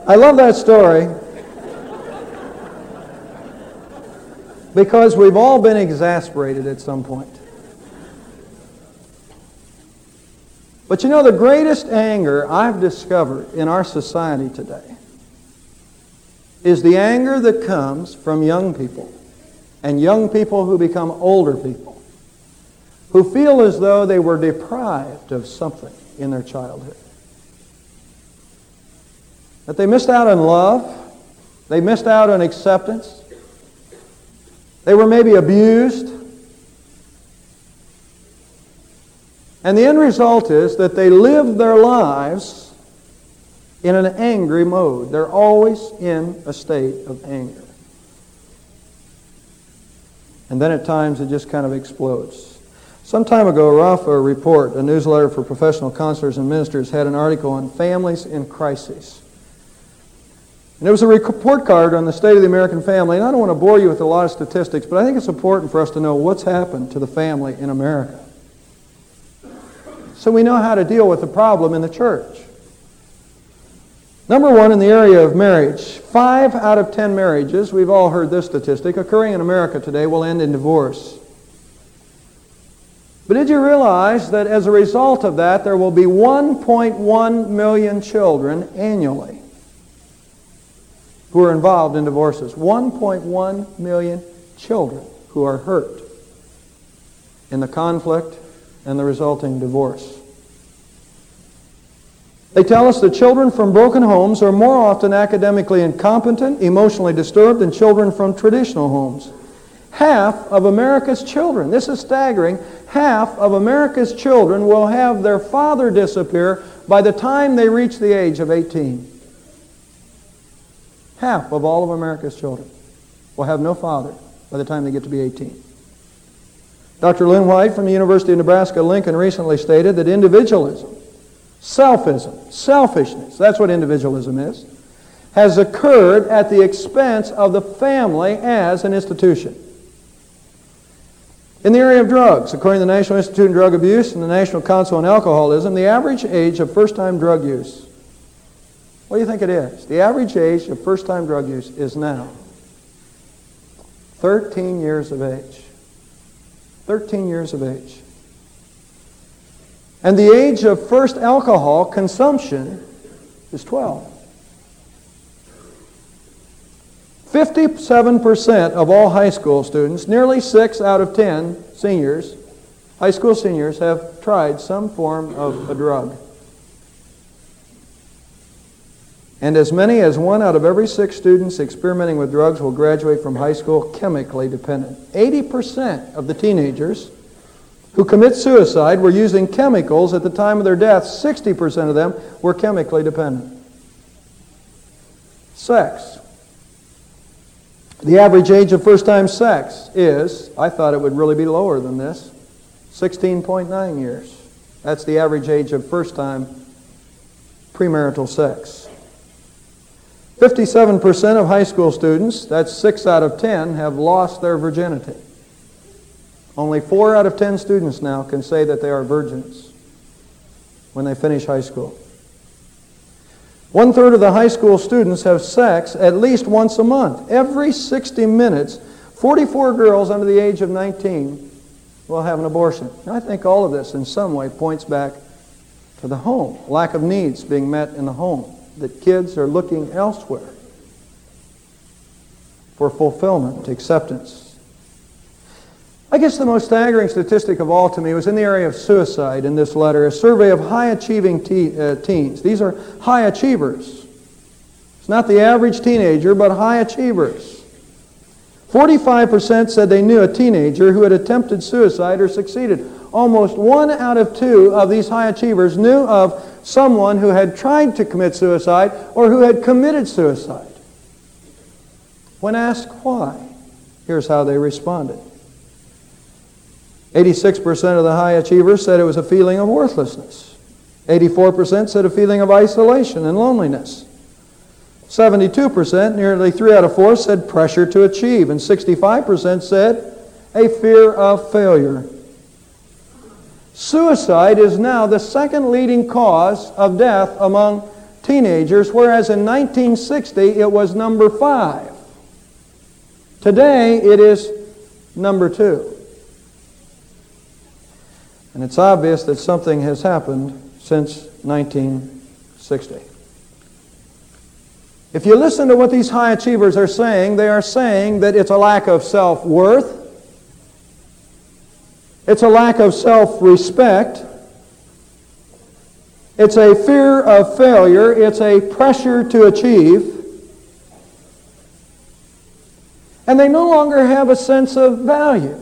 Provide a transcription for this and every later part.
I love that story because we've all been exasperated at some point. But you know, the greatest anger I've discovered in our society today is the anger that comes from young people, and young people who become older people, who feel as though they were deprived of something in their childhood. That they missed out on love, they missed out on acceptance, they were maybe abused. And the end result is that they live their lives in an angry mode. They're always in a state of anger. And then at times it just kind of explodes. Some time ago, Rafa Report, a newsletter for professional counselors and ministers, had an article on families in crises. And there was a report card on the state of the American family. And I don't want to bore you with a lot of statistics, but I think it's important for us to know what's happened to the family in America, so we know how to deal with the problem in the church. Number one, in the area of marriage, 5 out of 10 marriages, we've all heard this statistic, occurring in America today will end in divorce. But did you realize that as a result of that, there will be 1.1 million children annually who are involved in divorces? 1.1 million children who are hurt in the conflict and the resulting divorce. They tell us that children from broken homes are more often academically incompetent, emotionally disturbed than children from traditional homes. Half of America's children, this is staggering, half of America's children will have their father disappear by the time they reach the age of 18. Half of all of America's children will have no father by the time they get to be 18. Dr. Lynn White from the University of Nebraska-Lincoln recently stated that individualism, selfism, selfishness, that's what individualism is, has occurred at the expense of the family as an institution. In the area of drugs, according to the National Institute on Drug Abuse and the National Council on Alcoholism, the average age of first-time drug use, what do you think it is? The average age of first-time drug use is now 13 years of age. 13 years of age. And the age of first alcohol consumption is 12. 57% of all high school students, nearly 6 out of 10 seniors, high school seniors, have tried some form of a drug. And as many as 1 out of every 6 students experimenting with drugs will graduate from high school chemically dependent. 80% of the teenagers who commit suicide were using chemicals at the time of their death. 60% of them were chemically dependent. Sex. The average age of first-time sex is, I thought it would really be lower than this, 16.9 years. That's the average age of first-time premarital sex. 57% of high school students, that's 6 out of 10, have lost their virginity. Only 4 out of 10 students now can say that they are virgins when they finish high school. 1/3 of the high school students have sex at least once a month. Every 60 minutes, 44 girls under the age of 19 will have an abortion. Now, I think all of this in some way points back to the home, lack of needs being met in the home, that kids are looking elsewhere for fulfillment, acceptance. I guess the most staggering statistic of all to me was in the area of suicide in this letter, a survey of high-achieving teens. These are high achievers. It's not the average teenager, but high achievers. 45% said they knew a teenager who had attempted suicide or succeeded. Almost 1 out of 2 of these high achievers knew of someone who had tried to commit suicide or who had committed suicide. When asked why, here's how they responded. 86% of the high achievers said it was a feeling of worthlessness. 84% said a feeling of isolation and loneliness. 72%, nearly 3 out of 4, said pressure to achieve. And 65% said a fear of failure. Suicide is now the second leading cause of death among teenagers, whereas in 1960 it was number 5. Today it is number 2. And it's obvious that something has happened since 1960. If you listen to what these high achievers are saying, they are saying that it's a lack of self-worth, it's a lack of self-respect, it's a fear of failure, it's a pressure to achieve, and they no longer have a sense of value.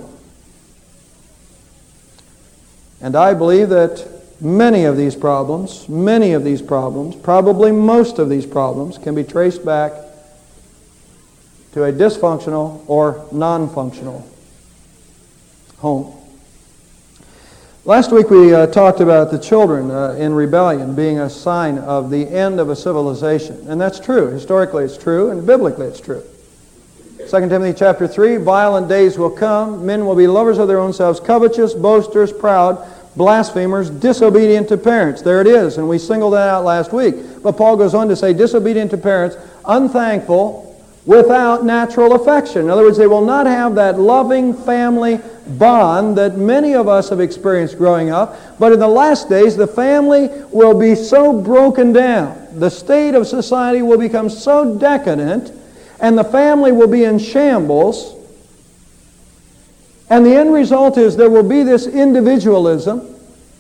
And I believe that many of these problems, probably most of these problems, can be traced back to a dysfunctional or non-functional home. Last week we talked about the children in rebellion being a sign of the end of a civilization. And that's true. Historically it's true, and biblically it's true. 2 Timothy chapter 3, violent days will come. Men will be lovers of their own selves, covetous, boasters, proud, blasphemers, disobedient to parents. There it is, and we singled that out last week. But Paul goes on to say, disobedient to parents, unthankful, without natural affection. In other words, they will not have that loving family bond that many of us have experienced growing up. But in the last days, the family will be so broken down. The state of society will become so decadent, and the family will be in shambles. And the end result is there will be this individualism.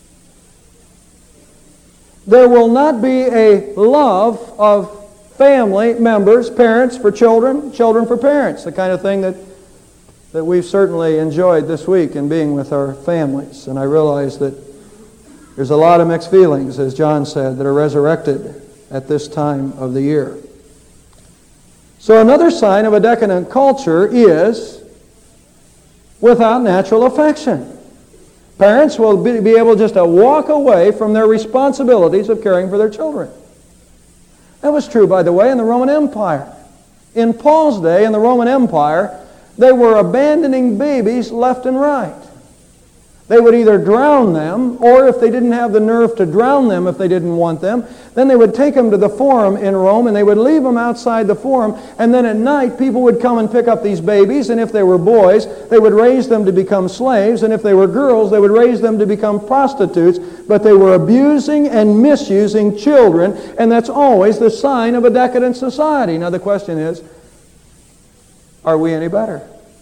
There will not be a love of family members, parents for children, children for parents, the kind of thing that we've certainly enjoyed this week in being with our families. And I realize that there's a lot of mixed feelings, as John said, that are resurrected at this time of the year. So another sign of a decadent culture is without natural affection. Parents will be able just to walk away from their responsibilities of caring for their children. That was true, by the way, in the Roman Empire. In Paul's day, in the Roman Empire, they were abandoning babies left and right. They would either drown them, or if they didn't have the nerve to drown them if they didn't want them, then they would take them to the forum in Rome and they would leave them outside the forum, and then at night people would come and pick up these babies, and if they were boys, they would raise them to become slaves, and if they were girls, they would raise them to become prostitutes, but they were abusing and misusing children, and that's always the sign of a decadent society. Now the question is, are we any better?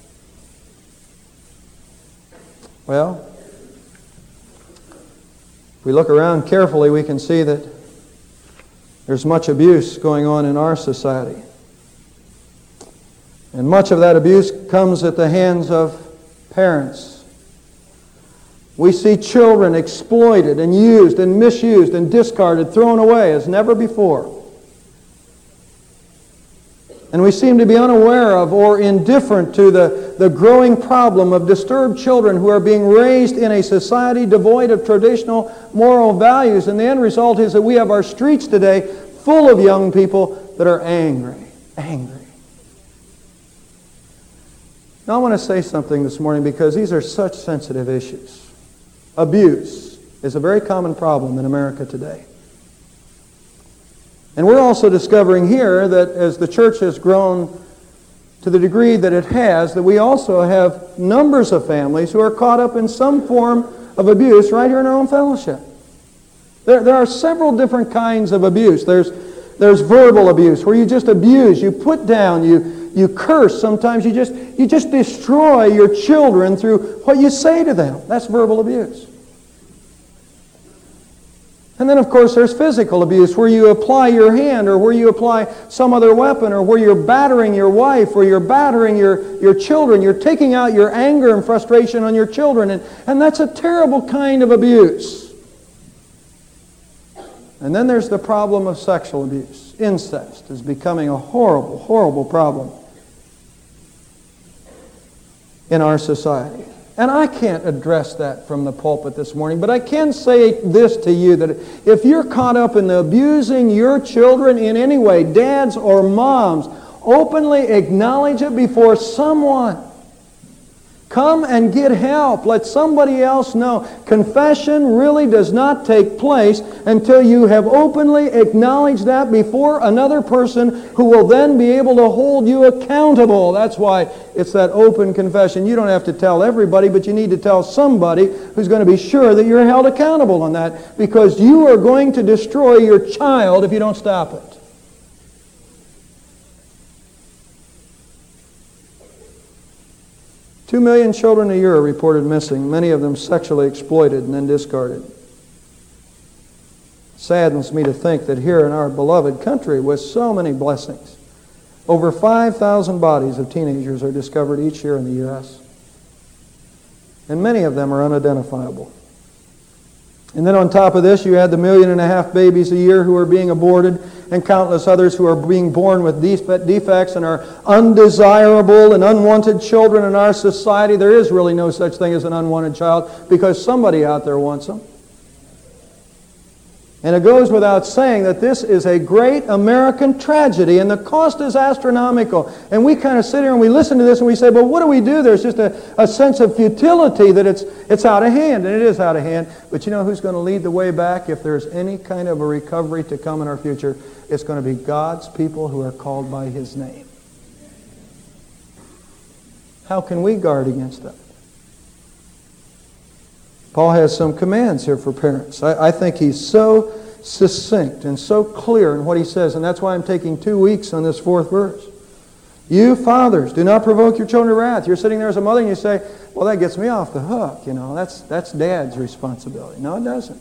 Well, if we look around carefully, we can see that there's much abuse going on in our society. And much of that abuse comes at the hands of parents. We see children exploited and used and misused and discarded, thrown away as never before. And we seem to be unaware of or indifferent to the growing problem of disturbed children who are being raised in a society devoid of traditional moral values. And the end result is that we have our streets today full of young people that are angry. Now I want to say something this morning because these are such sensitive issues. Abuse is a very common problem in America today. And we're also discovering here that as the church has grown to the degree that it has, that we also have numbers of families who are caught up in some form of abuse right here in our own fellowship. There are several different kinds of abuse. There's verbal abuse, where you just abuse, you put down, you curse. Sometimes you just destroy your children through what you say to them. That's verbal abuse. And then, of course, there's physical abuse, where you apply your hand, or where you apply some other weapon, or where you're battering your wife, or you're battering your children. You're taking out your anger and frustration on your children, and that's a terrible kind of abuse. And then there's the problem of sexual abuse. Incest is becoming a horrible, horrible problem in our society. And I can't address that from the pulpit this morning, but I can say this to you, that if you're caught up in abusing your children in any way, dads or moms, openly acknowledge it before someone. Come and get help. Let somebody else know. Confession really does not take place until you have openly acknowledged that before another person who will then be able to hold you accountable. That's why it's that open confession. You don't have to tell everybody, but you need to tell somebody who's going to be sure that you're held accountable on that, because you are going to destroy your child if you don't stop it. 2 million children a year are reported missing, many of them sexually exploited and then discarded. It saddens me to think that here in our beloved country, with so many blessings, over 5,000 bodies of teenagers are discovered each year in the U.S. And many of them are unidentifiable. And then on top of this, you add the 1.5 million babies a year who are being aborted, and countless others who are being born with defects and are undesirable and unwanted children in our society. There is really no such thing as an unwanted child, because somebody out there wants them. And it goes without saying that this is a great American tragedy, and the cost is astronomical. And we kind of sit here and we listen to this and we say, but what do we do? There's just a sense of futility that it's out of hand, and it is out of hand. But you know who's going to lead the way back if there's any kind of a recovery to come in our future? It's going to be God's people who are called by His name. How can we guard against that? Paul has some commands here for parents. I think he's so succinct and so clear in what he says, and that's why I'm taking 2 weeks on this 4th verse. You fathers, do not provoke your children to wrath. You're sitting there as a mother and you say, well, that gets me off the hook. You know, that's Dad's responsibility. No, it doesn't.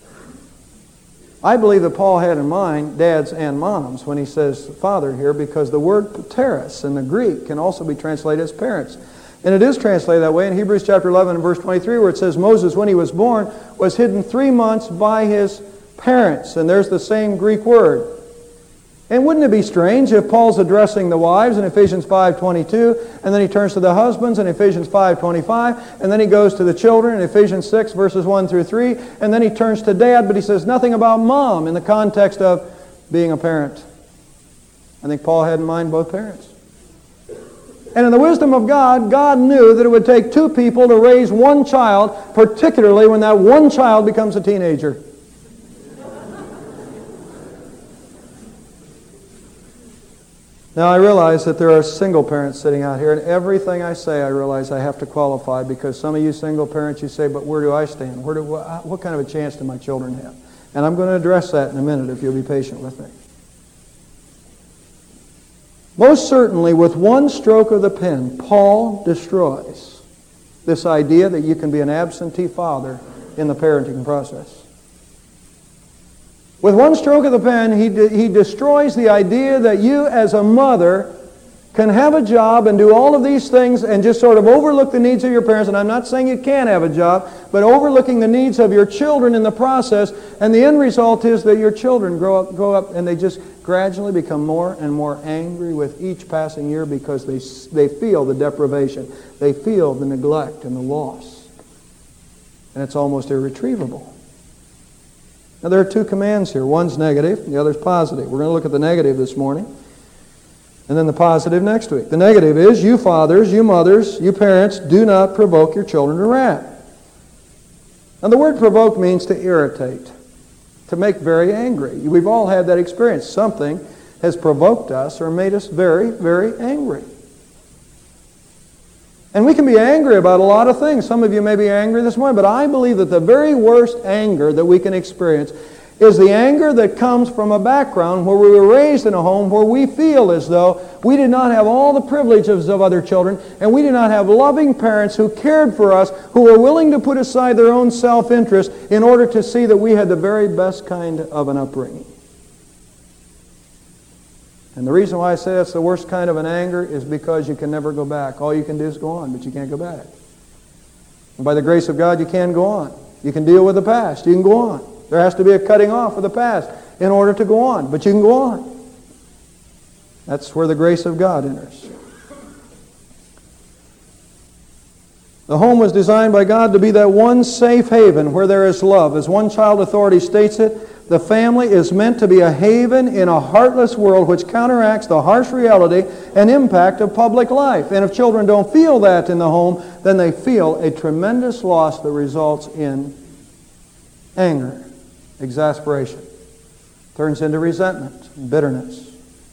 I believe that Paul had in mind dads and moms when he says father here, because the word pateros in the Greek can also be translated as parents. And it is translated that way in Hebrews chapter 11 and verse 23, where it says Moses, when he was born, was hidden 3 months by his parents. And there's the same Greek word. And wouldn't it be strange if Paul's addressing the wives in Ephesians 5:22, and then he turns to the husbands in Ephesians 5:25, and then he goes to the children in Ephesians 6 verses 1 through 3, and then he turns to dad, but he says nothing about mom in the context of being a parent. I think Paul had in mind both parents. And in the wisdom of God, God knew that it would take 2 people to raise one child, particularly when that one child becomes a teenager. Now, I realize that there are single parents sitting out here, and everything I say, I realize I have to qualify, because some of you single parents, you say, but where do I stand? What kind of a chance do my children have? And I'm going to address that in a minute if you'll be patient with me. Most certainly, with one stroke of the pen, Paul destroys this idea that you can be an absentee father in the parenting process. With one stroke of the pen, he destroys the idea that you as a mother can have a job and do all of these things and just sort of overlook the needs of your parents. And I'm not saying you can't have a job, but overlooking the needs of your children in the process. And the end result is that your children grow up and they just gradually become more and more angry with each passing year, because they feel the deprivation. They feel the neglect and the loss. And it's almost irretrievable. Now, there are 2 commands here. One's negative, the other's positive. We're going to look at the negative this morning, and then the positive next week. The negative is, you fathers, you mothers, you parents, do not provoke your children to wrath. Now, the word provoke means to irritate, to make very angry. We've all had that experience. Something has provoked us or made us very, very angry. And we can be angry about a lot of things. Some of you may be angry this morning, but I believe that the very worst anger that we can experience is the anger that comes from a background where we were raised in a home where we feel as though we did not have all the privileges of other children, and we did not have loving parents who cared for us, who were willing to put aside their own self-interest in order to see that we had the very best kind of an upbringing. And the reason why I say that's the worst kind of an anger is because you can never go back. All you can do is go on, but you can't go back. And by the grace of God, you can go on. You can deal with the past. You can go on. There has to be a cutting off of the past in order to go on, but you can go on. That's where the grace of God enters. The home was designed by God to be that one safe haven where there is love. As one child authority states it, The family is meant to be a haven in a heartless world which counteracts the harsh reality and impact of public life. And if children don't feel that in the home, then they feel a tremendous loss that results in anger, exasperation, turns into resentment, bitterness.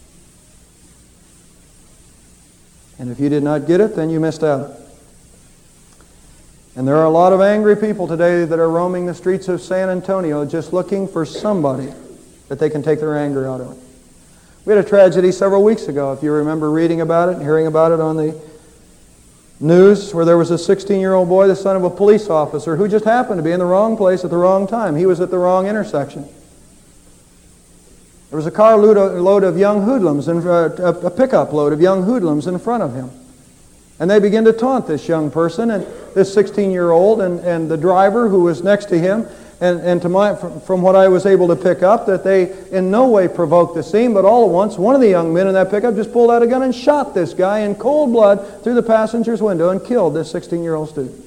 And if you did not get it, then you missed out. And there are a lot of angry people today that are roaming the streets of San Antonio just looking for somebody that they can take their anger out on. We had a tragedy several weeks ago, if you remember reading about it and hearing about it on the news, where there was a 16-year-old boy, the son of a police officer, who just happened to be in the wrong place at the wrong time. He was at the wrong intersection. There was a carload of young hoodlums, a pickup load of young hoodlums in front of him. And they began to taunt this young person, and this 16-year-old, and the driver who was next to him, and from what I was able to pick up, that they in no way provoked the scene, but all at once, one of the young men in that pickup just pulled out a gun and shot this guy in cold blood through the passenger's window and killed this 16-year-old student.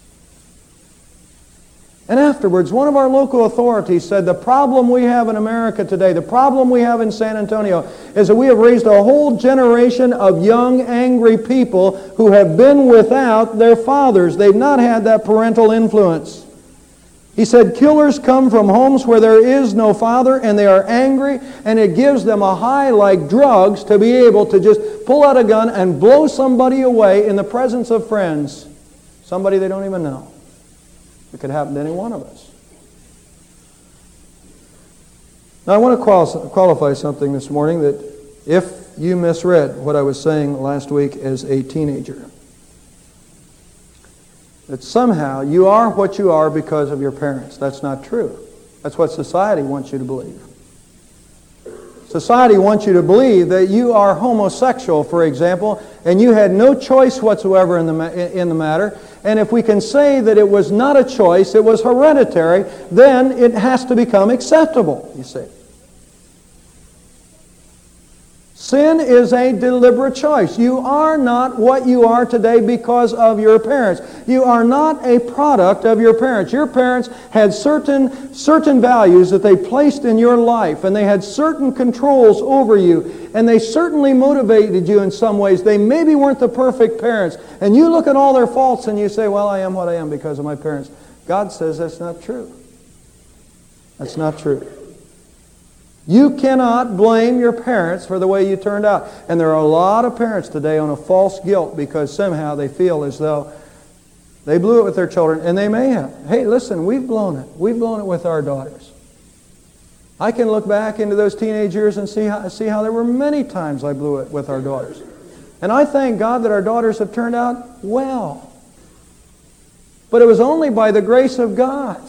And afterwards, one of our local authorities said the problem we have in America today, the problem we have in San Antonio, is that we have raised a whole generation of young, angry people who have been without their fathers. They've not had that parental influence. He said killers come from homes where there is no father, and they are angry, and it gives them a high like drugs to be able to just pull out a gun and blow somebody away in the presence of friends, somebody they don't even know. It could happen to any one of us. Now I want to qualify something this morning, that if you misread what I was saying last week as a teenager, that somehow you are what you are because of your parents. That's not true. That's what society wants you to believe. Society wants you to believe that you are homosexual, for example, and you had no choice whatsoever in the matter. And if we can say that it was not a choice, it was hereditary, then it has to become acceptable, you see. Sin is a deliberate choice. You are not what you are today because of your parents. You are not a product of your parents. Your parents had certain values that they placed in your life, and they had certain controls over you, and they certainly motivated you in some ways. They maybe weren't the perfect parents, and you look at all their faults and you say, well, I am what I am because of my parents. God says that's not true. That's not true. You cannot blame your parents for the way you turned out. And there are a lot of parents today on a false guilt because somehow they feel as though they blew it with their children, and they may have. Hey, listen, we've blown it. We've blown it with our daughters. I can look back into those teenage years and see how there were many times I blew it with our daughters. And I thank God that our daughters have turned out well. But it was only by the grace of God.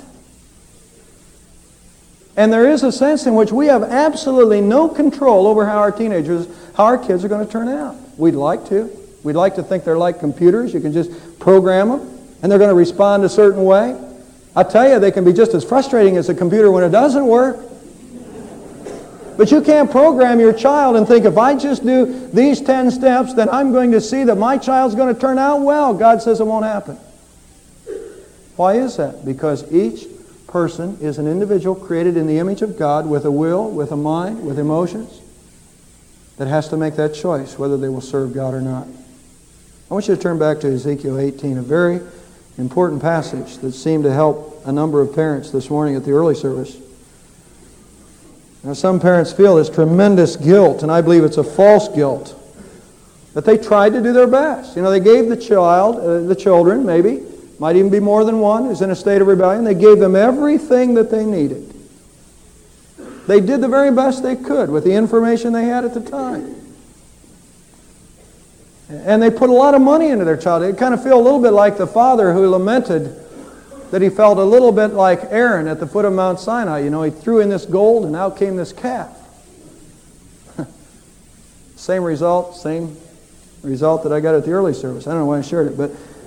And there is a sense in which we have absolutely no control over how our kids are going to turn out. We'd like to. We'd like to think they're like computers. You can just program them, and they're going to respond a certain way. I tell you, they can be just as frustrating as a computer when it doesn't work. But you can't program your child and think, if I just do these 10 steps, then I'm going to see that my child's going to turn out well. God says it won't happen. Why is that? Because each person is an individual created in the image of God with a will, with a mind, with emotions, that has to make that choice whether they will serve God or not. I want you to turn back to Ezekiel 18, a very important passage that seemed to help a number of parents this morning at the early service. Now, some parents feel this tremendous guilt, and I believe it's a false guilt, that they tried to do their best. You know, they gave the children, maybe, might even be more than one, who's in a state of rebellion. They gave them everything that they needed. They did the very best they could with the information they had at the time. And they put a lot of money into their child. They kind of feel a little bit like the father who lamented that he felt a little bit like Aaron at the foot of Mount Sinai. You know, he threw in this gold and out came this calf. Same result that I got at the early service. I don't know why I shared it, but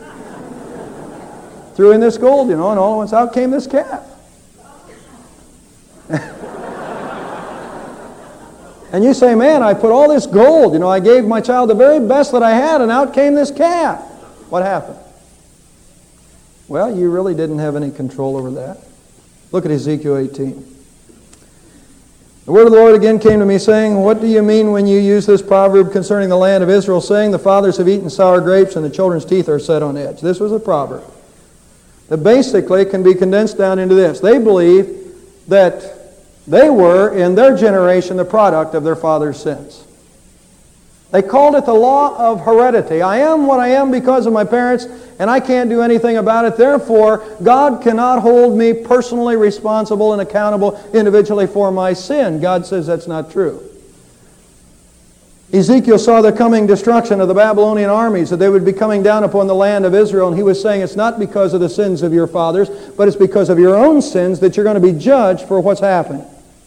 threw in this gold, you know, and all at once out came this calf. And you say, man, I put all this gold, you know, I gave my child the very best that I had, and out came this calf. What happened? Well, you really didn't have any control over that. Look at Ezekiel 18. The word of the Lord again came to me, saying, what do you mean when you use this proverb concerning the land of Israel, saying, the fathers have eaten sour grapes and the children's teeth are set on edge? This was a proverb that basically can be condensed down into this. They believe that they were, in their generation, the product of their father's sins. They called it the law of heredity. I am what I am because of my parents, and I can't do anything about it. Therefore, God cannot hold me personally responsible and accountable individually for my sin. God says that's not true. Ezekiel saw the coming destruction of the Babylonian armies, that they would be coming down upon the land of Israel, and he was saying it's not because of the sins of your fathers, but it's because of your own sins that you're going to be judged for what's happened.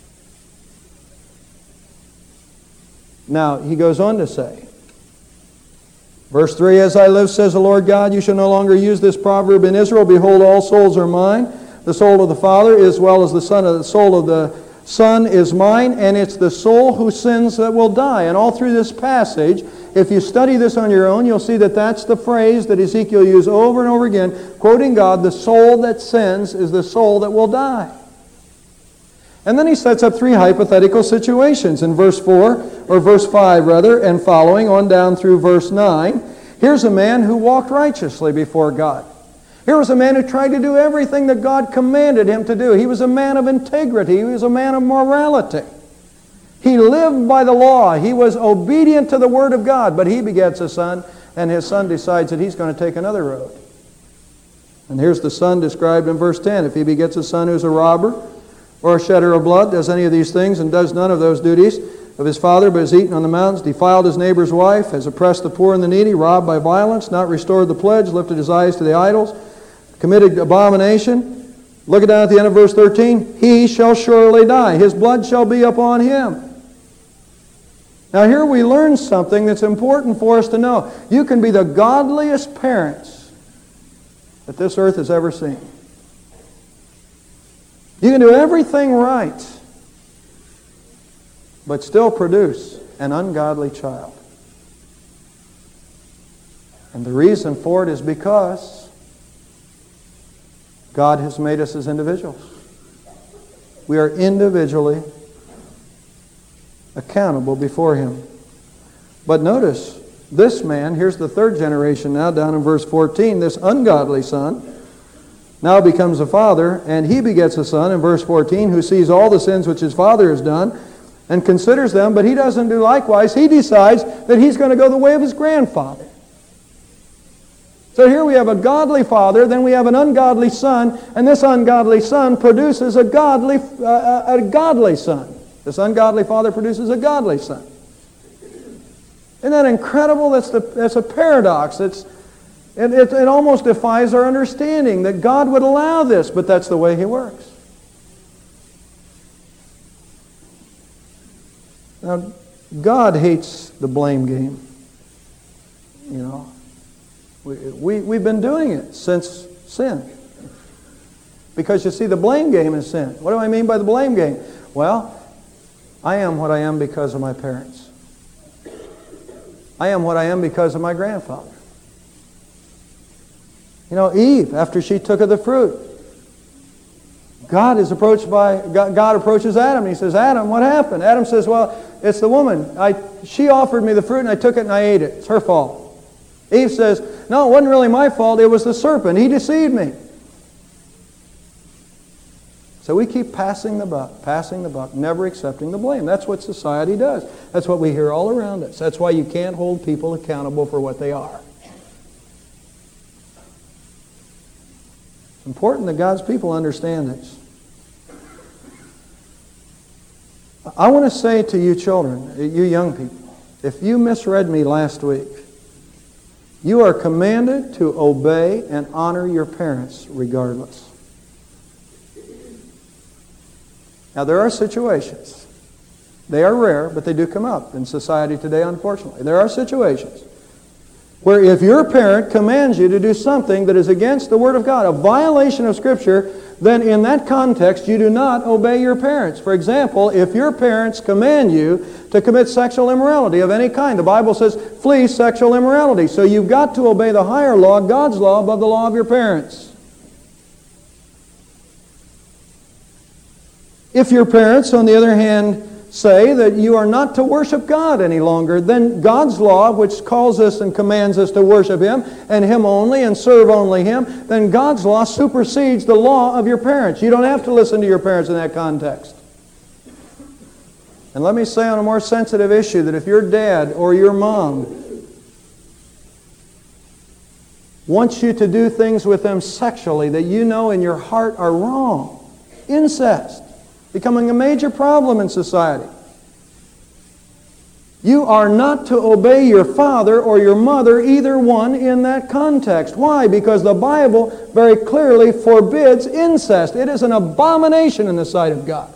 Now, he goes on to say, verse 3, as I live, says the Lord God, you shall no longer use this proverb in Israel. Behold, all souls are mine. The soul of the Father as well as the soul of the Son is mine, and it's the soul who sins that will die. And all through this passage, if you study this on your own, you'll see that that's the phrase that Ezekiel used over and over again, quoting God, the soul that sins is the soul that will die. And then he sets up three hypothetical situations in verse 4, or verse 5 rather, and following on down through verse 9. Here's a man who walked righteously before God. Here was a man who tried to do everything that God commanded him to do. He was a man of integrity. He was a man of morality. He lived by the law. He was obedient to the Word of God. But he begets a son, and his son decides that he's going to take another road. And here's the son described in verse 10. If he begets a son who's a robber, or a shedder of blood, does any of these things, and does none of those duties of his father, but has eaten on the mountains, defiled his neighbor's wife, has oppressed the poor and the needy, robbed by violence, not restored the pledge, lifted his eyes to the idols, committed abomination. Look down at the end of verse 13. He shall surely die. His blood shall be upon him. Now here we learn something that's important for us to know. You can be the godliest parents that this earth has ever seen. You can do everything right, but still produce an ungodly child. And the reason for it is because God has made us as individuals. We are individually accountable before Him. But notice, this man, here's the third generation now, down in verse 14, this ungodly son now becomes a father, and he begets a son in verse 14 who sees all the sins which his father has done and considers them, but he doesn't do likewise. He decides that he's going to go the way of his grandfather. So here we have a godly father, then we have an ungodly son, and this ungodly son produces a godly son. This ungodly father produces a godly son. Isn't that incredible? That's a paradox. It almost defies our understanding that God would allow this, but that's the way He works. Now, God hates the blame game. You know, we've been doing it since sin. Because you see, the blame game is sin. What do I mean by the blame game? Well, I am what I am because of my parents. I am what I am because of my grandfather. You know, Eve, after she took of the fruit, God approaches Adam and He says, Adam, what happened? Adam says, well, it's the woman. She offered me the fruit and I took it and I ate it. It's her fault. Eve says, no, it wasn't really my fault. It was the serpent. He deceived me. So we keep passing the buck, never accepting the blame. That's what society does. That's what we hear all around us. That's why you can't hold people accountable for what they are. It's important that God's people understand this. I want to say to you children, you young people, if you misread me last week, you are commanded to obey and honor your parents regardless. Now there are situations. They are rare, but they do come up in society today, unfortunately. There are situations where if your parent commands you to do something that is against the Word of God, a violation of Scripture, then in that context you do not obey your parents. For example, if your parents command you to commit sexual immorality of any kind, the Bible says, flee sexual immorality. So you've got to obey the higher law, God's law, above the law of your parents. If your parents, on the other hand, say that you are not to worship God any longer, then God's law, which calls us and commands us to worship Him and Him only and serve only Him, then God's law supersedes the law of your parents. You don't have to listen to your parents in that context. And let me say on a more sensitive issue that if your dad or your mom wants you to do things with them sexually that you know in your heart are wrong, incest, becoming a major problem in society, you are not to obey your father or your mother, either one, in that context. Why? Because the Bible very clearly forbids incest. It is an abomination in the sight of God.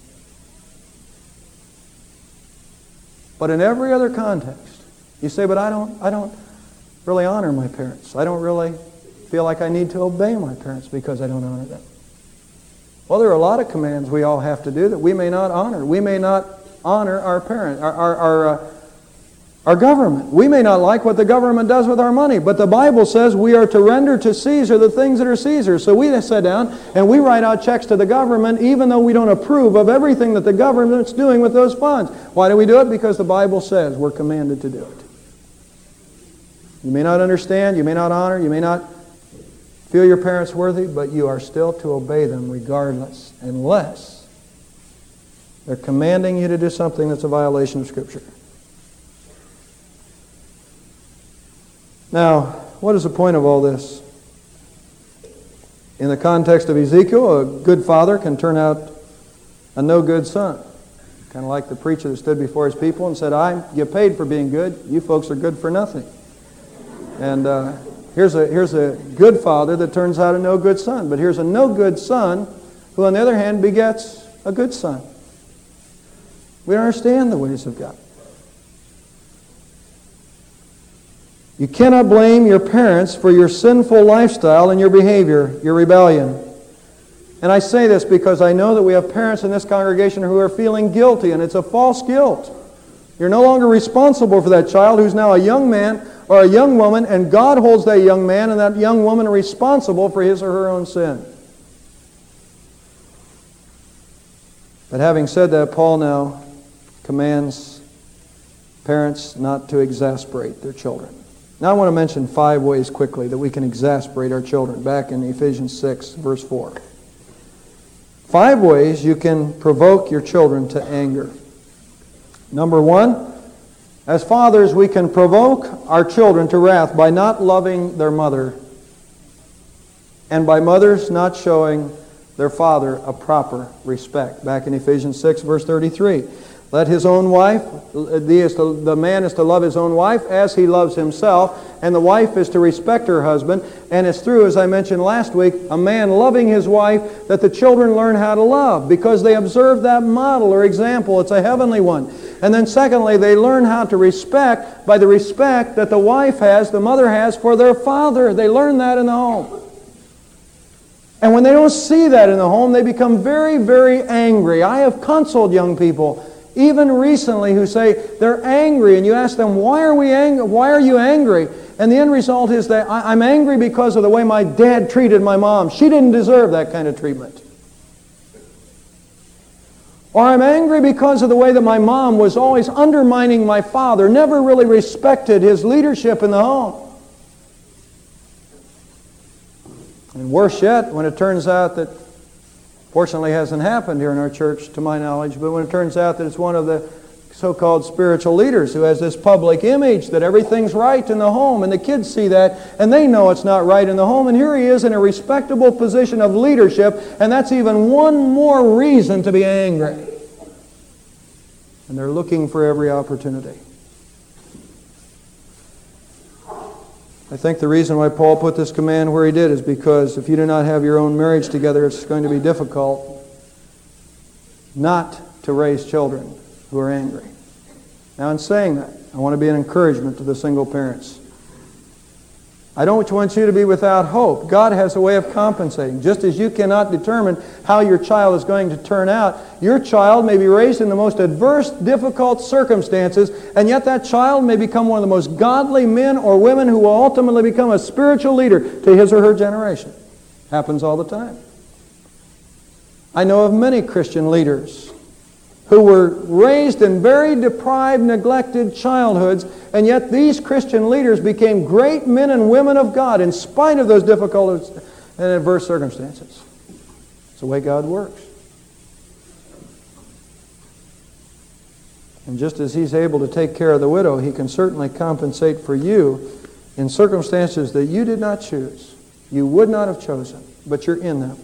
But in every other context, you say, but I don't really honor my parents. I don't really feel like I need to obey my parents because I don't honor them. Well, there are a lot of commands we all have to do that we may not honor. We may not honor our parent, our government. We may not like what the government does with our money, but the Bible says we are to render to Caesar the things that are Caesar's. So we sit down and we write out checks to the government even though we don't approve of everything that the government's doing with those funds. Why do we do it? Because the Bible says we're commanded to do it. You may not understand, you may not honor, you may not feel your parents worthy, but you are still to obey them regardless, unless they're commanding you to do something that's a violation of Scripture. Now, what is the point of all this? In the context of Ezekiel, a good father can turn out a no good son. Kind of like the preacher that stood before his people and said, I get paid for being good, you folks are good for nothing. And here's a good father that turns out a no good son. But here's a no good son who, on the other hand, begets a good son. We don't understand the ways of God. You cannot blame your parents for your sinful lifestyle and your behavior, your rebellion. And I say this because I know that we have parents in this congregation who are feeling guilty, and it's a false guilt. You're no longer responsible for that child who's now a young man or a young woman, and God holds that young man and that young woman responsible for his or her own sin. But having said that, Paul now commands parents not to exasperate their children. Now I want to mention 5 ways quickly that we can exasperate our children, back in Ephesians 6, verse 4. 5 ways you can provoke your children to anger. Number 1, as fathers, we can provoke our children to wrath by not loving their mother, and by mothers not showing their father a proper respect. Back in Ephesians 6, verse 33. Let his own wife, the man is to love his own wife as he loves himself, and the wife is to respect her husband. And it's through, as I mentioned last week, a man loving his wife that the children learn how to love, because they observe that model or example. It's a heavenly one. And then secondly, they learn how to respect by the respect that the wife has, the mother has for their father. They learn that in the home. And when they don't see that in the home, they become very, very angry. I have counseled young people even recently who say they're angry, and you ask them, why are we angry? Why are you angry? And the end result is that I'm angry because of the way my dad treated my mom. She didn't deserve that kind of treatment. Or I'm angry because of the way that my mom was always undermining my father, never really respected his leadership in the home. And worse yet, when it turns out that, fortunately hasn't happened here in our church to my knowledge, but when it turns out that it's one of the so-called spiritual leaders who has this public image that everything's right in the home, and the kids see that and they know it's not right in the home, and here he is in a respectable position of leadership, and that's even one more reason to be angry. And they're looking for every opportunity. I think the reason why Paul put this command where he did is because if you do not have your own marriage together, it's going to be difficult not to raise children who are angry. Now, in saying that, I want to be an encouragement to the single parents. I don't want you to be without hope. God has a way of compensating. Just as you cannot determine how your child is going to turn out, your child may be raised in the most adverse, difficult circumstances, and yet that child may become one of the most godly men or women who will ultimately become a spiritual leader to his or her generation. Happens all the time. I know of many Christian leaders who were raised in very deprived, neglected childhoods, and yet these Christian leaders became great men and women of God in spite of those difficult and adverse circumstances. It's the way God works. And just as He's able to take care of the widow, He can certainly compensate for you in circumstances that you did not choose. You would not have chosen, but you're in them.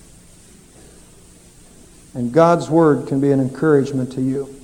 And God's Word can be an encouragement to you.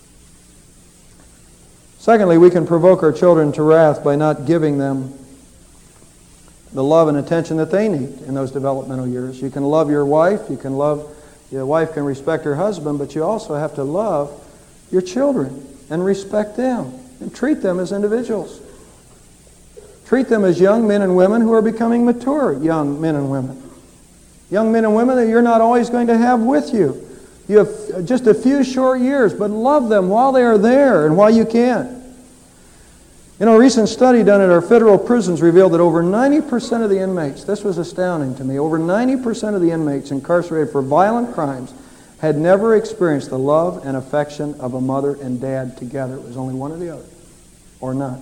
Secondly, we can provoke our children to wrath by not giving them the love and attention that they need in those developmental years. You can love your wife, your wife can respect her husband, but you also have to love your children and respect them and treat them as individuals. Treat them as young men and women who are becoming mature young men and women. Young men and women that you're not always going to have with you. You have just a few short years, but love them while they are there and while you can. You know, a recent study done at our federal prisons revealed that over 90% of the inmates, this was astounding to me, over 90% of the inmates incarcerated for violent crimes had never experienced the love and affection of a mother and dad together. It was only one or the other, or none.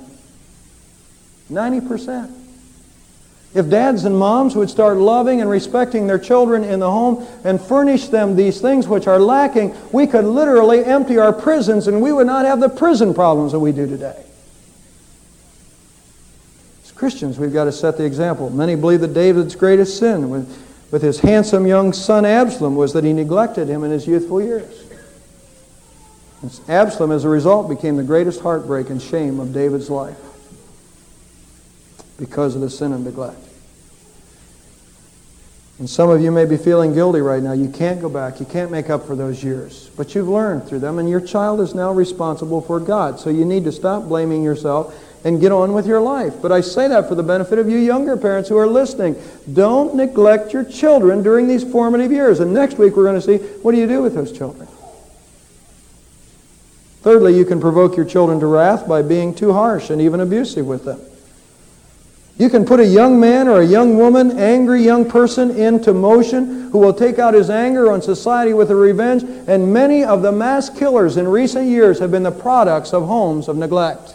90%. If dads and moms would start loving and respecting their children in the home and furnish them these things which are lacking, we could literally empty our prisons and we would not have the prison problems that we do today. As Christians, we've got to set the example. Many believe that David's greatest sin with his handsome young son Absalom was that he neglected him in his youthful years. And Absalom, as a result, became the greatest heartbreak and shame of David's life, because of the sin of neglect. And some of you may be feeling guilty right now. You can't go back. You can't make up for those years. But you've learned through them, and your child is now responsible for God. So you need to stop blaming yourself and get on with your life. But I say that for the benefit of you younger parents who are listening. Don't neglect your children during these formative years. And next week we're going to see, what do you do with those children? Thirdly, you can provoke your children to wrath by being too harsh and even abusive with them. You can put a young man or a young woman, angry young person, into motion who will take out his anger on society with a revenge, and many of the mass killers in recent years have been the products of homes of neglect.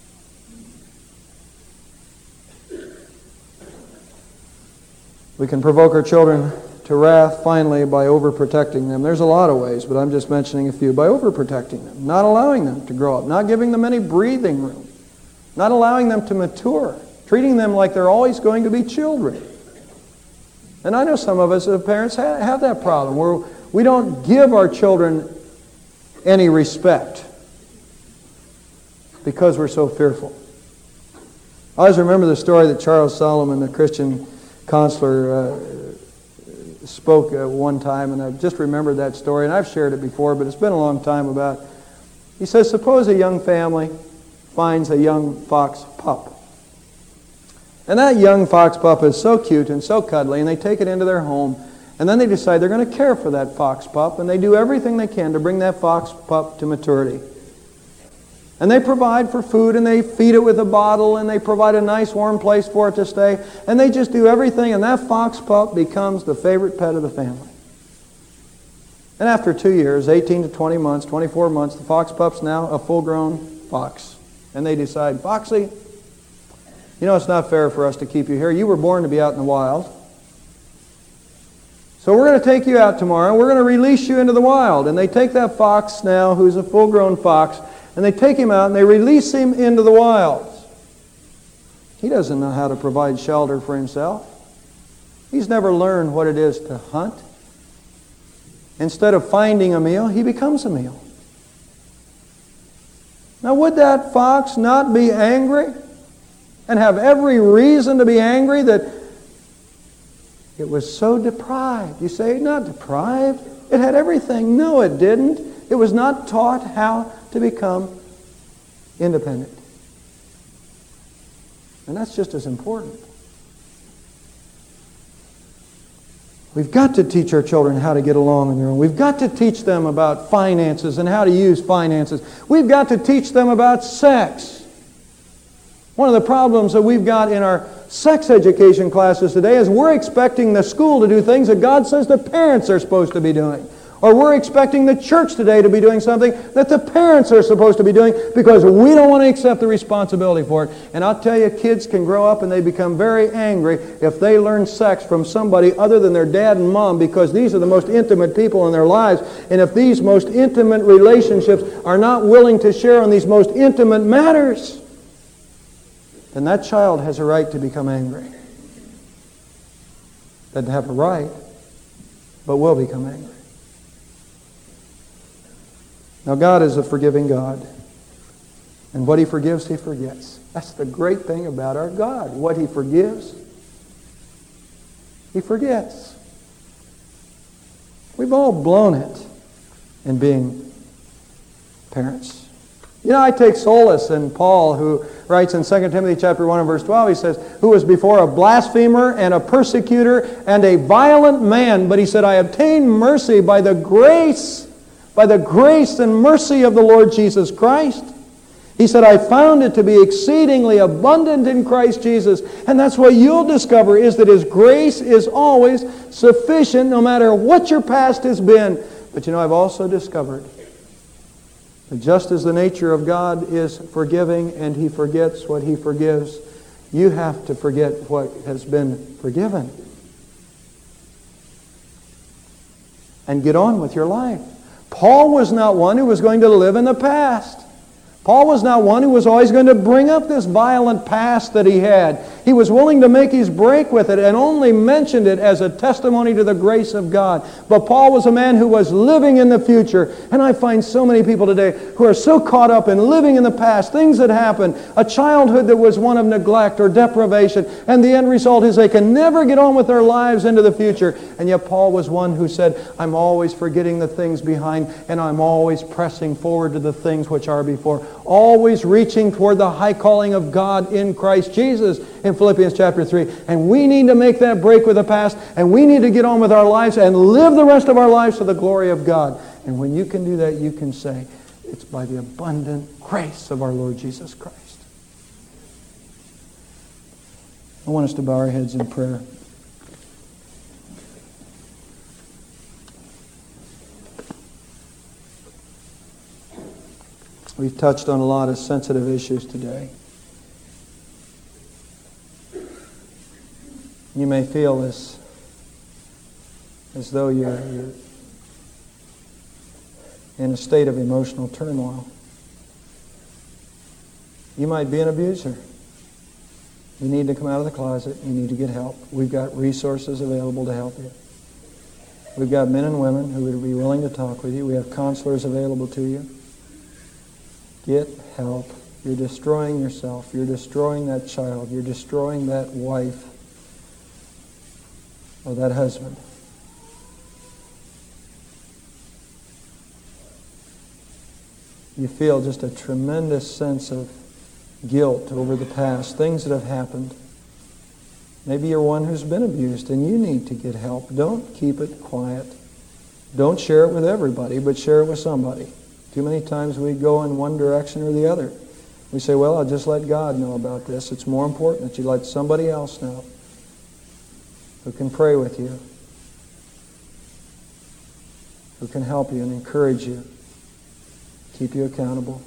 We can provoke our children to wrath, finally, by overprotecting them. There's a lot of ways, but I'm just mentioning a few. By overprotecting them, not allowing them to grow up, not giving them any breathing room, not allowing them to mature, treating them like they're always going to be children. And I know some of us as parents have that problem, where we don't give our children any respect because we're so fearful. I always remember the story that Charles Solomon, the Christian counselor, spoke one time, and I've just remembered that story, and I've shared it before, but it's been a long time about. He says, suppose a young family finds a young fox pup. And that young fox pup is so cute and so cuddly, and they take it into their home, and then they decide they're going to care for that fox pup, and they do everything they can to bring that fox pup to maturity. And they provide for food, and they feed it with a bottle, and they provide a nice warm place for it to stay, and they just do everything, and that fox pup becomes the favorite pet of the family. And after 2 years, 18 to 20 months, 24 months, the fox pup's now a full-grown fox. And they decide, Foxy, you know, it's not fair for us to keep you here. You were born to be out in the wild. So we're going to take you out tomorrow, and we're going to release you into the wild. And they take that fox now, who's a full-grown fox, and they take him out and they release him into the wild. He doesn't know how to provide shelter for himself. He's never learned what it is to hunt. Instead of finding a meal, he becomes a meal. Now, would that fox not be angry and have every reason to be angry that it was so deprived? You say, not deprived. It had everything. No, it didn't. It was not taught how to become independent. And that's just as important. We've got to teach our children how to get along on their own. We've got to teach them about finances and how to use finances. We've got to teach them about sex. One of the problems that we've got in our sex education classes today is we're expecting the school to do things that God says the parents are supposed to be doing. Or we're expecting the church today to be doing something that the parents are supposed to be doing because we don't want to accept the responsibility for it. And I'll tell you, kids can grow up and they become very angry if they learn sex from somebody other than their dad and mom, because these are the most intimate people in their lives. And if these most intimate relationships are not willing to share on these most intimate matters, then that child has a right to become angry. Doesn't have a right, but will become angry. Now, God is a forgiving God. And what He forgives, He forgets. That's the great thing about our God. What He forgives, He forgets. We've all blown it in being parents. You know, I take solace in Paul, who writes in 2 Timothy chapter 1 and verse 12, he says, who was before a blasphemer and a persecutor and a violent man, but he said, I obtained mercy by the grace and mercy of the Lord Jesus Christ. He said, I found it to be exceedingly abundant in Christ Jesus. And that's what you'll discover, is that His grace is always sufficient no matter what your past has been. But you know, I've also discovered that just as the nature of God is forgiving and He forgets what He forgives, you have to forget what has been forgiven and get on with your life. Paul was not one who was going to live in the past. Paul was not one who was always going to bring up this violent past that he had. He was willing to make his break with it and only mentioned it as a testimony to the grace of God. But Paul was a man who was living in the future. And I find so many people today who are so caught up in living in the past, things that happened, a childhood that was one of neglect or deprivation, and the end result is they can never get on with their lives into the future. And yet Paul was one who said, I'm always forgetting the things behind, and I'm always pressing forward to the things which are before. Always reaching toward the high calling of God in Christ Jesus in Philippians chapter 3. And we need to make that break with the past, and we need to get on with our lives and live the rest of our lives to the glory of God. And when you can do that, you can say, it's by the abundant grace of our Lord Jesus Christ. I want us to bow our heads in prayer. We've touched on a lot of sensitive issues today. You may feel as though you're in a state of emotional turmoil. You might be an abuser. You need to come out of the closet. You need to get help. We've got resources available to help you. We've got men and women who would be willing to talk with you. We have counselors available to you. Get help. You're destroying yourself. You're destroying that child. You're destroying that wife or that husband. You feel just a tremendous sense of guilt over the past, things that have happened. Maybe you're one who's been abused and you need to get help. Don't keep it quiet. Don't share it with everybody, but share it with somebody. Too many times we go in one direction or the other. We say, well, I'll just let God know about this. It's more important that you let somebody else know who can pray with you, who can help you and encourage you, keep you accountable.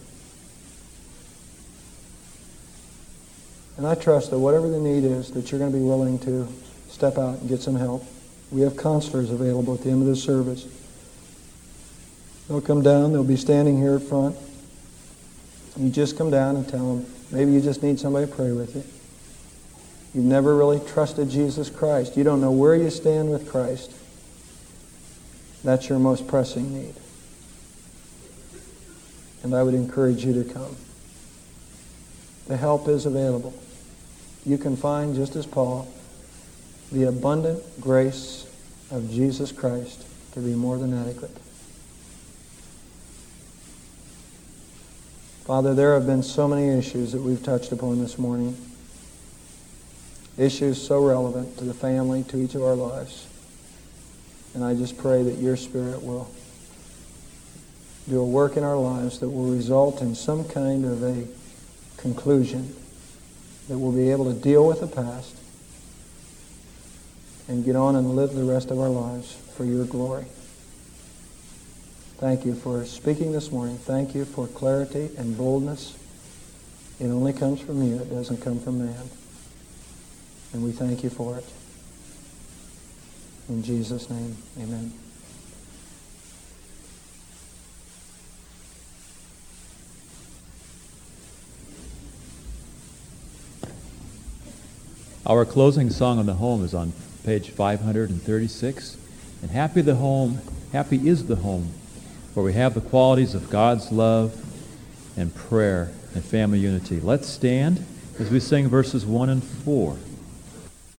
And I trust that whatever the need is, that you're going to be willing to step out and get some help. We have counselors available at the end of this service. They'll come down. They'll be standing here at front. You just come down and tell them, maybe you just need somebody to pray with you. You've never really trusted Jesus Christ. You don't know where you stand with Christ. That's your most pressing need. And I would encourage you to come. The help is available. You can find, just as Paul, the abundant grace of Jesus Christ to be more than adequate. Father, there have been so many issues that we've touched upon this morning. Issues so relevant to the family, to each of our lives. And I just pray that your Spirit will do a work in our lives that will result in some kind of a conclusion, that we'll be able to deal with the past and get on and live the rest of our lives for your glory. Thank you for speaking this morning. Thank you for clarity and boldness. It only comes from you. It doesn't come from man. And we thank you for it. In Jesus' name, amen. Our closing song on the home is on page 536. And happy is the home, where we have the qualities of God's love and prayer and family unity. Let's stand as we sing verses 1 and 4.